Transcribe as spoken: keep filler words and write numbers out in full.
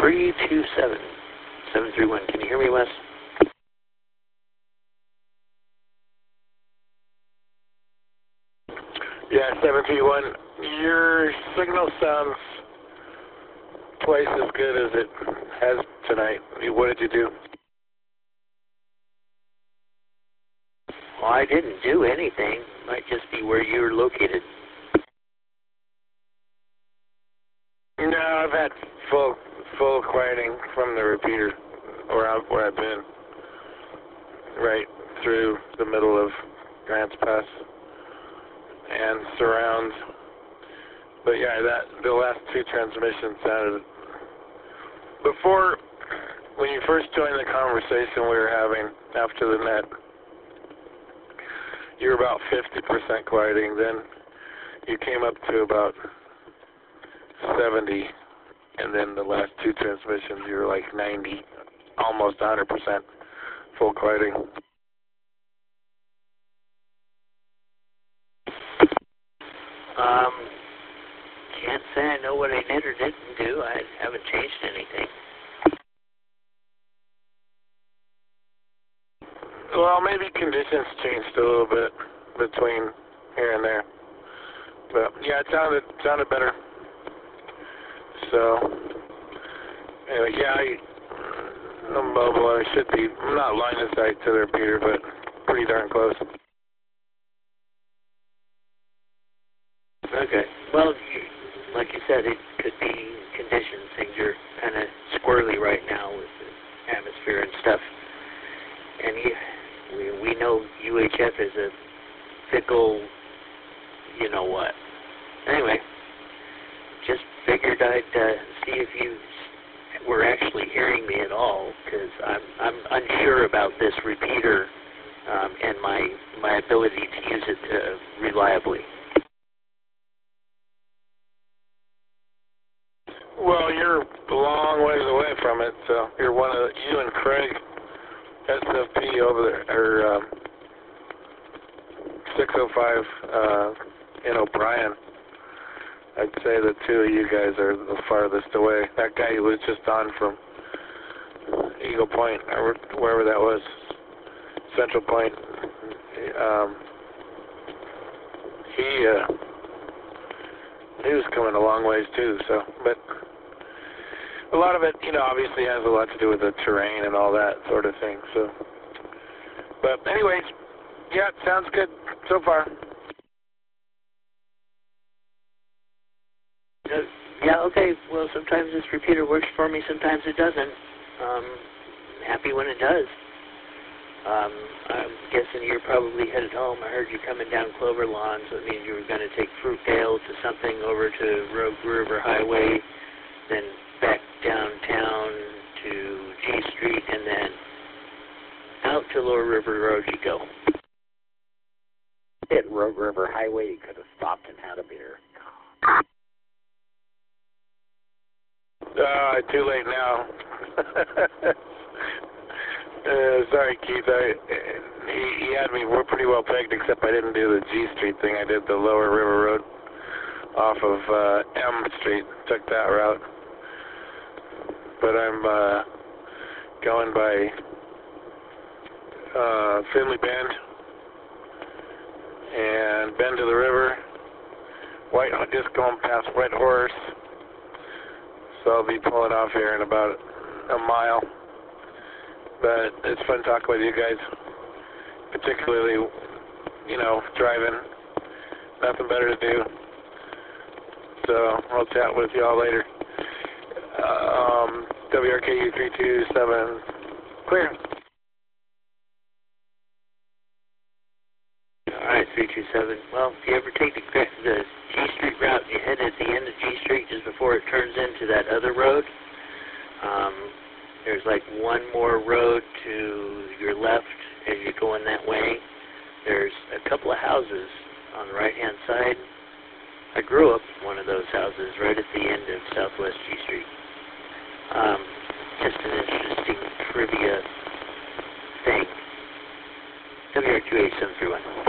three two seven, seven three one. Can you hear me, Wes? Yeah, seven three one. Your signal sounds twice as good as it has tonight. What did you do? Well, I didn't do anything. Might just be where you're located. No, I've had full full quieting from the repeater where, I, where I've been, right through the middle of Grants Pass and surround. But yeah, that the last two transmissions sounded. Before, when you first joined the conversation we were having after the net, you were about fifty percent quieting. Then you came up to about seventy, and then the last two transmissions you were like ninety, almost one hundred percent full quieting. Um, can't say I know what I did or didn't do. I haven't changed anything. Well, maybe conditions changed a little bit between here and there. But yeah, it sounded sounded better. So anyway, yeah, I, I'm mobile. I should be. I'm not line of sight to the repeater, but pretty darn close. Okay. Well, you, like you said, it could be conditions. Things are kind of squirrely right now with the atmosphere and stuff. And you, we, we know U H F is a fickle, you know what. Anyway, just figured I'd uh, see if you were actually hearing me at all, because I'm, I'm unsure about this repeater um, and my, my ability to use it uh, reliably. Well, you're a long ways away from it, so you're one of the, you and Craig, S F P over there, or um, six oh five uh, in O'Brien. I'd say the two of you guys are the farthest away. That guy was just on from Eagle Point, or wherever that was, Central Point. Um, he uh, he was coming a long ways too. So, but a lot of it, you know, obviously has a lot to do with the terrain and all that sort of thing. So, but anyways, yeah, it sounds good so far. Uh, yeah, okay. Well, sometimes this repeater works for me, sometimes it doesn't. Um, happy when it does. Um, I'm guessing you're probably headed home. I heard you coming down Clover Lawn, so it means you were going to take Fruitdale to something over to Rogue River Highway, then back downtown to G Street, and then out to Lower River Road you go. Hit Rogue River Highway, you could have stopped and had a beer. Uh, too late now. uh, sorry, Keith. I, he, he had me we're pretty well pegged, except I didn't do the G Street thing. I did the Lower River Road off of uh, M Street. Took that route. But I'm uh, going by uh, Finley Bend and Bend to the River. White, just going past White Horse. So I'll be pulling off here in about a mile. But it's fun talking with you guys, particularly, you know, driving. Nothing better to do. So I'll chat with you all later. Um, W R K U three two seven, clear. All right, three two seven. Well, if you ever take the, the G Street route, you head at the end of G Street just before it turns into that other road. Um, there's like one more road to your left as you're going that way. There's a couple of houses on the right-hand side. I grew up in one of those houses right at the end of Southwest G Street. Um, just an interesting trivia thing. W R Q H seven three one.